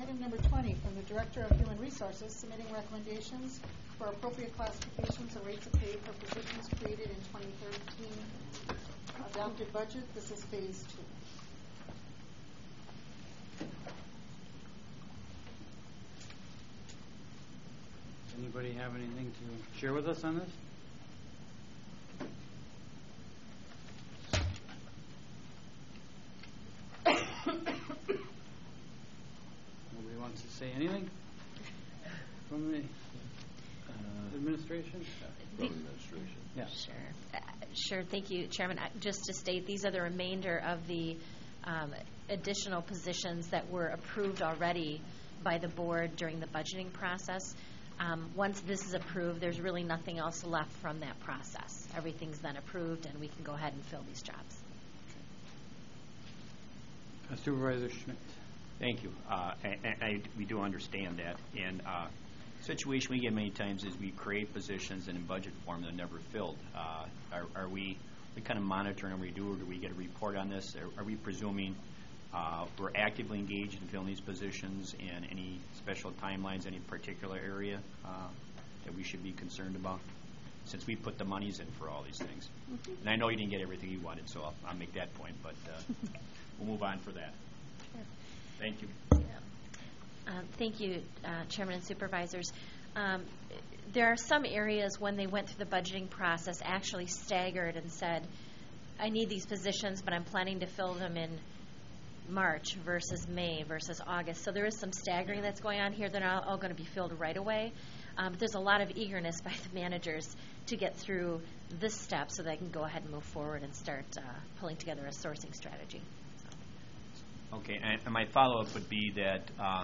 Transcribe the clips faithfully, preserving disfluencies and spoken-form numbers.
Item number twenty, from the Director of Human Resources, submitting recommendations for appropriate classifications and rates of pay for positions created in twenty thirteen adopted budget. This is phase two. Anybody have anything to share with us on this? Nobody wants to say anything from the uh, administration? From administration. Yeah. Sure. Uh, sure. Thank you, Chairman. Uh, just to state, these are the remainder of the um, additional positions that were approved already by the board during the budgeting process. Um, once this is approved, there's really nothing else left from that process. Everything's then approved, and we can go ahead and fill these jobs. Uh, Supervisor Schmidt. Thank you. Uh, and, and I, we do understand that. And uh, situation we get many times is we create positions and in budget form they're never filled. Uh, are, are we we kind of monitoring and we do, or do we get a report on this? Are, are we presuming uh, we're actively engaged in filling these positions, and any special timelines, any particular area uh, that we should be concerned about? Since we put the monies in for all these things. Mm-hmm. And I know you didn't get everything you wanted, so I'll, I'll make that point, but uh, we'll move on for that. Sure. Thank you. Yeah. Um, thank you, uh, Chairman and Supervisors. Um, there are some areas when they went through the budgeting process actually staggered and said, I need these positions, but I'm planning to fill them in March versus May versus August. So there is some staggering that's going on here. They're not all going to be filled right away. Um, but there's a lot of eagerness by the managers to get through this step so they can go ahead and move forward and start uh, pulling together a sourcing strategy. So. Okay, and, and my follow-up would be that uh,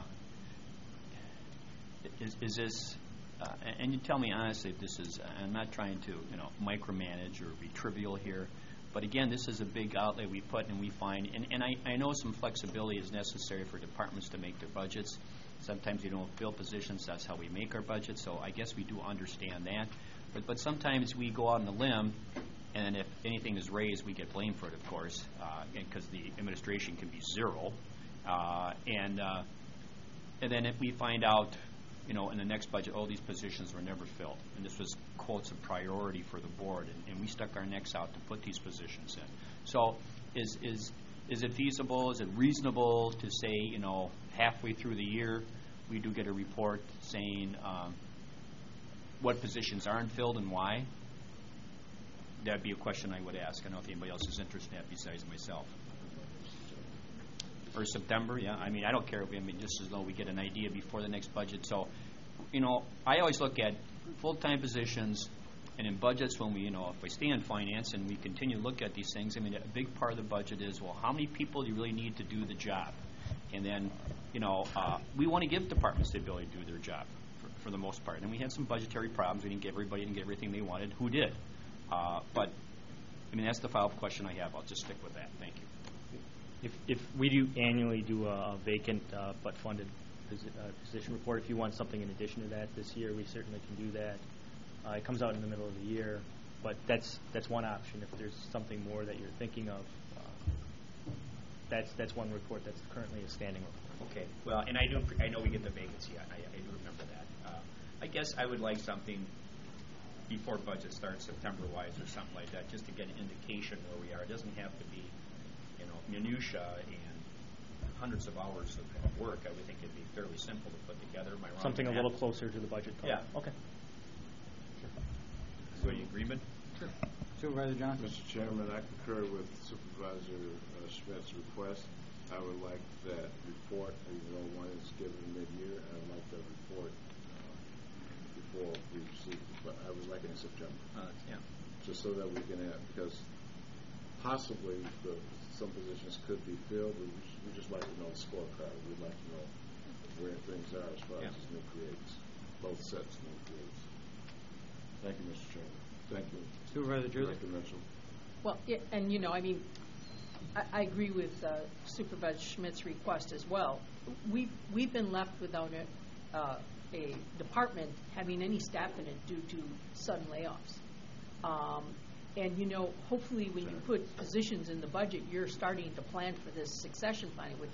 is, is this, uh, and you tell me honestly if this is, I'm not trying to, you know, micromanage or be trivial here, but again, this is a big outlay we put and we find, and, and I, I know some flexibility is necessary for departments to make their budgets. Sometimes we don't fill positions. That's how we make our budget. So I guess we do understand that. But but sometimes we go out on a limb, and if anything is raised, we get blamed for it, of course, uh, because the administration can be zero. Uh, and uh, and then if we find out, you know, in the next budget, oh, these positions were never filled. And this was, quotes, a priority for the board. And, and we stuck our necks out to put these positions in. So is is Is it feasible, is it reasonable to say, you know, halfway through the year, we do get a report saying um, what positions aren't filled and why? That would be a question I would ask. I don't know if anybody else is interested in that besides myself. Or September, yeah. I mean, I don't care. I mean, just as though we get an idea before the next budget. So, you know, I always look at full-time positions. And in budgets, when we, you know, if we stay in finance and we continue to look at these things, I mean, a big part of the budget is, well, how many people do you really need to do the job? And then, you know, uh, we want to give departments the ability to do their job for, for the most part. And we had some budgetary problems. We didn't get everybody didn't get everything they wanted. Who did? Uh, but, I mean, that's the follow-up question I have. I'll just stick with that. Thank you. If, if we do annually do a, a vacant uh, but funded posi uh, position report, if you want something in addition to that this year, we certainly can do that. Uh, it comes out in the middle of the year, but that's that's one option. If there's something more that you're thinking of, uh, that's that's one report that's currently a standing report. Okay. Well, and I do I know we get the vacancy. I, I do remember that. Uh, I guess I would like something before budget starts, September-wise or something like that, just to get an indication where we are. It doesn't have to be, you know, minutia and hundreds of hours of work. I would think it'd be fairly simple to put together. Am I wrong? Something a little closer to the budget code. Yeah. Okay. Everybody in agreement? Sure. Supervisor Johnson. Mister Chairman, I concur with Supervisor uh, Schmidt's request. I would like that report, even though one is given mid-year, I would like that report uh, before we receive it, but I would like it in September. Uh, yeah. Just so that we can have, because possibly the, some positions could be filled. We, we just like to know the scorecard. We'd like to know where things are as far yeah. as new creates, both sets of new creates. Thank you, Mister Chairman. Thank you. Supervisor Jersey. Mitchell. Well, yeah, and you know, I mean, I, I agree with uh, Supervisor Schmidt's request as well. We've we've been left without a, uh, a department having any staff in it due to sudden layoffs. Um, and you know, hopefully, when you put positions in the budget, you're starting to plan for this succession planning, which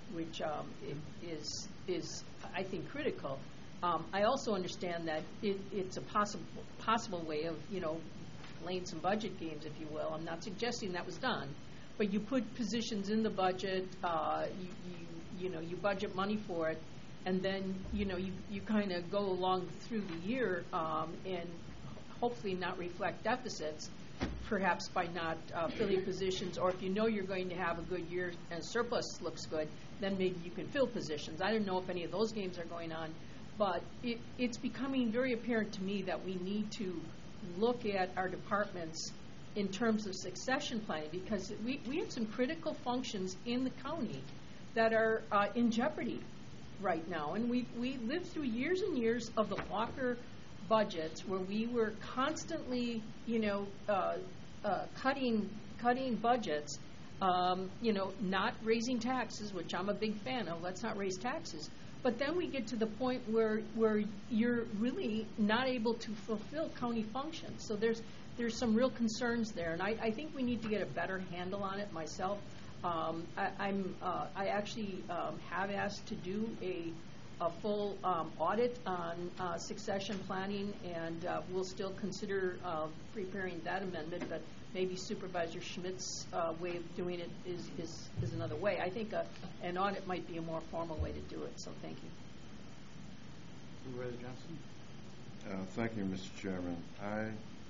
which um, i- is, is, I think, critical. Um, I also understand that it, it's a possible, possible way of, you know, playing some budget games, if you will. I'm not suggesting that was done, but you put positions in the budget, uh, you, you, you know, you budget money for it, and then, you know, you, you kind of go along through the year um, and hopefully not reflect deficits, perhaps by not uh, filling positions, or if you know you're going to have a good year and surplus looks good, then maybe you can fill positions. I don't know if any of those games are going on, but it, it's becoming very apparent to me that we need to look at our departments in terms of succession planning, because we, we have some critical functions in the county that are uh, in jeopardy right now. And we we lived through years and years of the Walker budgets where we were constantly, you know, uh, uh, cutting cutting budgets, um, you know, not raising taxes, which I'm a big fan of. Let's not raise taxes. But then we get to the point where where you're really not able to fulfill county functions. So there's there's some real concerns there, and I, I think we need to get a better handle on it myself. Um, I, I'm uh, I actually um, have asked to do a a full um, audit on uh, succession planning, and uh, we'll still consider uh, preparing that amendment, but maybe Supervisor Schmidt's uh, way of doing it is, is, is another way. I think a, an audit might be a more formal way to do it, so thank you. Supervisor Johnson? Uh, thank you, Mister Chairman. I,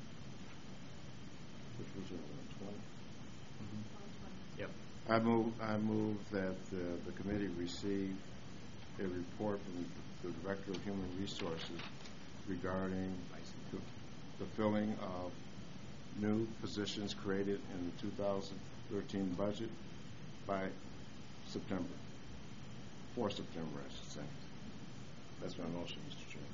which was it, twenty? Yep. I move, I move that uh, the committee receive a report from the Director of Human Resources regarding the, the filling of new positions created in the two thousand thirteen budget by September, for September, I should say. That's my motion, Mister Chairman.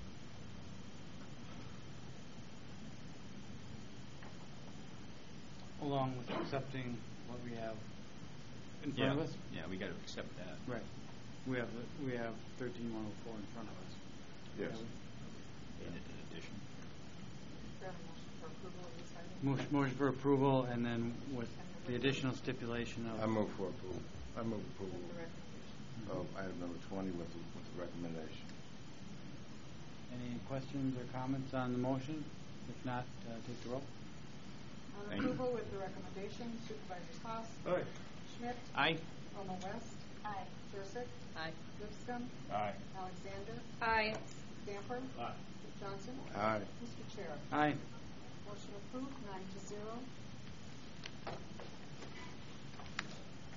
Along with accepting what we have in front Yeah, of us? yeah, we got to accept that. Right. We have, the- we have thirteen one oh four in front of us. Yes. In in addition. Motion, motion for approval, and then with the additional stipulation of. I move for approval. I move approval of item number twenty with the, with the recommendation. Any questions or comments on the motion? If not, uh, take the roll. On Thank you. approval with the recommendation, Supervisors Haas. Aye. Schmidt. Aye. Romo West. Aye. Jurassic. Aye. Lipscomb. Aye. Alexander. Aye. Camper. Aye. Johnson. Aye. Mister Chair. Aye. Motion approved, nine to zero.